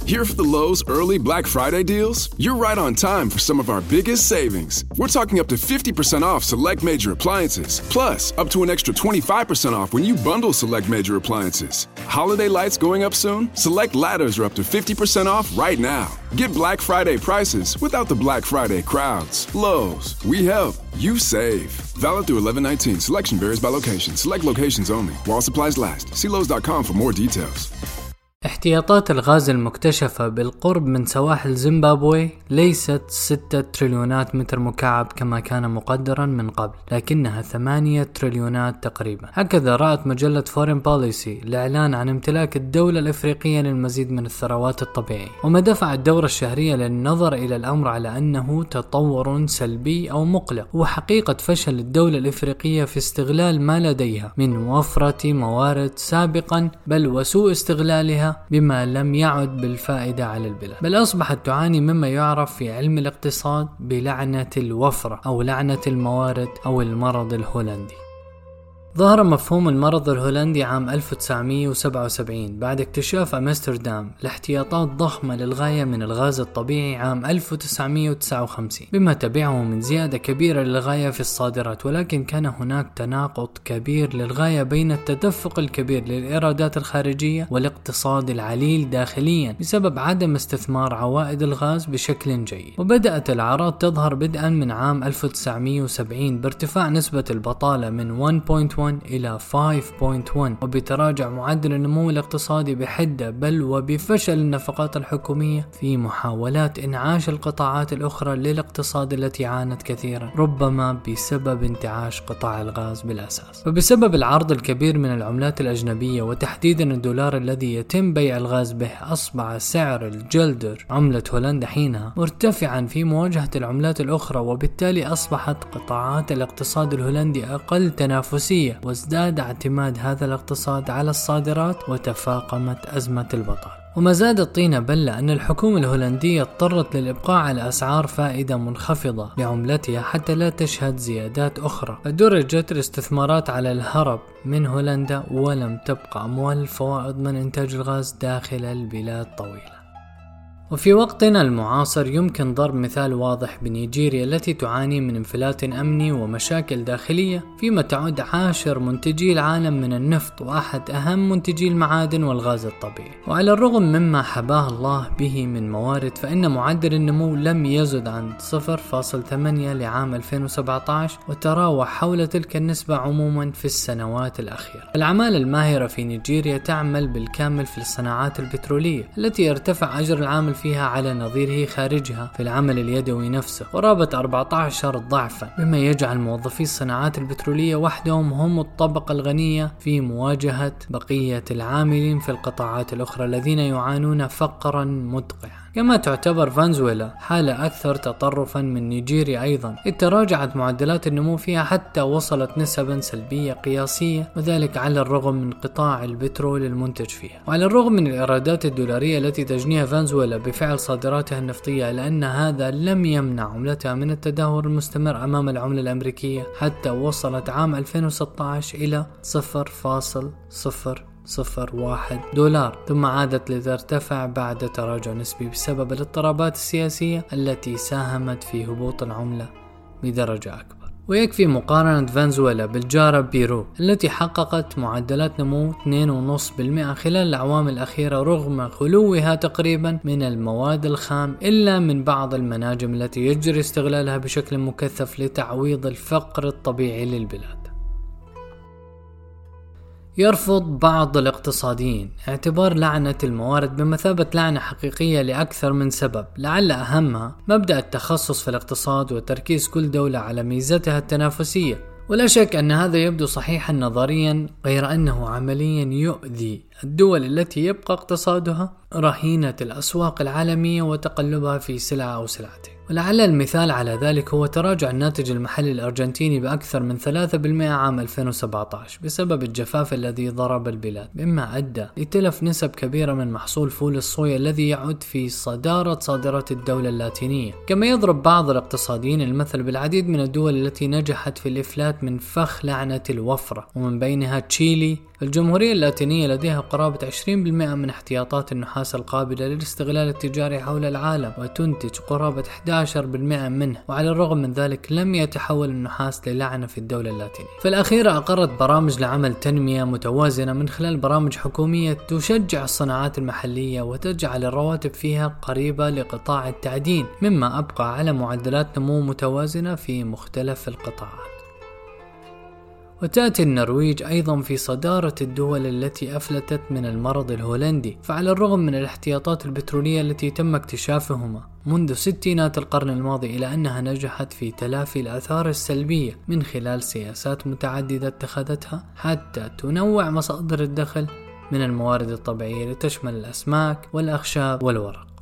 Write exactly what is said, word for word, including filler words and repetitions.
Here for the Lowe's early Black Friday deals? You're right on time for some of our biggest savings. We're talking up to fifty percent off select major appliances, plus up to an extra twenty-five percent off when you bundle select major appliances. Holiday lights going up soon? Select ladders are up to fifty percent off right now. Get Black Friday prices without the Black Friday crowds. Lowe's, we help, you save. Valid through eleven nineteen. Selection varies by location. Select locations only. While supplies last. See Lowe's dot com for more details. احتياطات الغاز المكتشفة بالقرب من سواحل زيمبابوي ليست ستة تريليونات متر مكعب كما كان مقدرا من قبل، لكنها ثمانية تريليونات تقريبا. هكذا رأت مجلة فورين بوليسي الإعلان عن امتلاك الدولة الإفريقية للمزيد من الثروات الطبيعية، وما دفع الدورة الشهرية للنظر إلى الأمر على أنه تطور سلبي أو مقلق، وحقيقة فشل الدولة الإفريقية في استغلال ما لديها من وفرة موارد سابقا، بل وسوء استغلالها بما لم يعد بالفائدة على البلاد، بل أصبحت تعاني مما يعرف في علم الاقتصاد بلعنة الوفرة أو لعنة الموارد أو المرض الهولندي. ظهر مفهوم المرض الهولندي عام ألف وتسعمائة وسبعة وسبعين بعد اكتشاف أمستردام لاحتياطات ضخمة للغاية من الغاز الطبيعي عام ألف وتسعمائة وتسعة وخمسين، بما تبعه من زيادة كبيرة للغاية في الصادرات. ولكن كان هناك تناقض كبير للغاية بين التدفق الكبير للإيرادات الخارجية والاقتصاد العليل داخليا بسبب عدم استثمار عوائد الغاز بشكل جيد. وبدأت الأعراض تظهر بدءا من عام ألف وتسعمائة وسبعين بارتفاع نسبة البطالة من واحد فاصلة واحد إلى خمسة فاصلة واحد، وبتراجع معدل النمو الاقتصادي بحدة، بل وبفشل النفقات الحكومية في محاولات إنعاش القطاعات الأخرى للاقتصاد التي عانت كثيرا، ربما بسبب انتعاش قطاع الغاز بالأساس. وبسبب العرض الكبير من العملات الأجنبية وتحديدا الدولار الذي يتم بيع الغاز به، أصبح سعر الجلدر عملة هولندا حينها مرتفعا في مواجهة العملات الأخرى، وبالتالي أصبحت قطاعات الاقتصاد الهولندي أقل تنافسية، وازداد اعتماد هذا الاقتصاد على الصادرات، وتفاقمت أزمة البطالة. وما زاد الطين بلة أن الحكومة الهولندية اضطرت للإبقاء على أسعار فائدة منخفضة لعملتها حتى لا تشهد زيادات أخرى، فدرجت الاستثمارات على الهرب من هولندا، ولم تبقى أموال الفوائد من إنتاج الغاز داخل البلاد طويلة. وفي وقتنا المعاصر يمكن ضرب مثال واضح بنيجيريا التي تعاني من انفلات أمني ومشاكل داخلية، فيما تعد عاشر منتجي العالم من النفط وأحد أهم منتجي المعادن والغاز الطبيعي. وعلى الرغم مما حباه الله به من موارد، فإن معدل النمو لم يزد عن صفر فاصلة ثمانية لعام ألفين وسبعة عشر، وتراوح حول تلك النسبة عموما في السنوات الأخيرة. العمالة الماهرة في نيجيريا تعمل بالكامل في الصناعات البترولية التي ارتفع أجر العامل فيها على نظيره خارجها في العمل اليدوي نفسه، ورابط أربعة عشر ضعفا، بما يجعل موظفي الصناعات البترولية وحدهم هم الطبقة الغنية في مواجهة بقية العاملين في القطاعات الأخرى الذين يعانون فقرا مدقعا. كما تعتبر فنزويلا حالة أكثر تطرفا من نيجيريا أيضا، إذ تراجعت معدلات النمو فيها حتى وصلت نسبا سلبية قياسية، وذلك على الرغم من قطاع البترول المنتج فيها، وعلى الرغم من الإيرادات الدولارية التي تجنيها فنزويلا بفعل صادراتها النفطية، لأن هذا لم يمنع عملتها من التدهور المستمر أمام العملة الأمريكية، حتى وصلت عام ألفين وستة عشر إلى صفر فاصلة صفر صفر واحد دولار، ثم عادت لترتفع بعد تراجع نسبي بسبب الاضطرابات السياسية التي ساهمت في هبوط العملة بدرجة أكبر. ويكفي مقارنة فنزويلا بالجارة بيرو التي حققت معدلات نمو اثنين فاصلة خمسة بالمئة خلال الأعوام الأخيرة، رغم خلوها تقريبا من المواد الخام إلا من بعض المناجم التي يجري استغلالها بشكل مكثف لتعويض الفقر الطبيعي للبلاد. يرفض بعض الاقتصاديين اعتبار لعنة الموارد بمثابة لعنة حقيقية لأكثر من سبب، لعل أهمها مبدأ التخصص في الاقتصاد وتركيز كل دولة على ميزاتها التنافسية. ولا شك أن هذا يبدو صحيحا نظريا، غير أنه عمليا يؤذي الدول التي يبقى اقتصادها رهينة الأسواق العالمية وتقلبها في سلعة أو سلعتين. ولعل المثال على ذلك هو تراجع الناتج المحلي الأرجنتيني بأكثر من ثلاثة بالمئة عام ألفين وسبعة عشر بسبب الجفاف الذي ضرب البلاد، مما أدى لتلف نسب كبيرة من محصول فول الصويا الذي يعد في صدارة صادرات الدولة اللاتينية. كما يضرب بعض الاقتصاديين المثل بالعديد من الدول التي نجحت في الإفلات من فخ لعنة الوفرة، ومن بينها تشيلي. الجمهورية اللاتينية لديها قرابة عشرين بالمئة من احتياطات النحاس القابلة للاستغلال التجاري حول العالم، وتنتج قرابة أحد عشر بالمئة منه، وعلى الرغم من ذلك لم يتحول النحاس للعنة في الدولة اللاتينية. في الأخير أقرت برامج لعمل تنمية متوازنة من خلال برامج حكومية تشجع الصناعات المحلية وتجعل الرواتب فيها قريبة لقطاع التعدين، مما أبقى على معدلات نمو متوازنة في مختلف القطاعات. وتأتي النرويج أيضا في صدارة الدول التي أفلتت من المرض الهولندي، فعلى الرغم من الاحتياطات البترولية التي تم اكتشافهما منذ ستينات القرن الماضي، إلى أنها نجحت في تلافي الآثار السلبية من خلال سياسات متعددة اتخذتها حتى تنوع مصادر الدخل من الموارد الطبيعية لتشمل الأسماك والأخشاب والورق.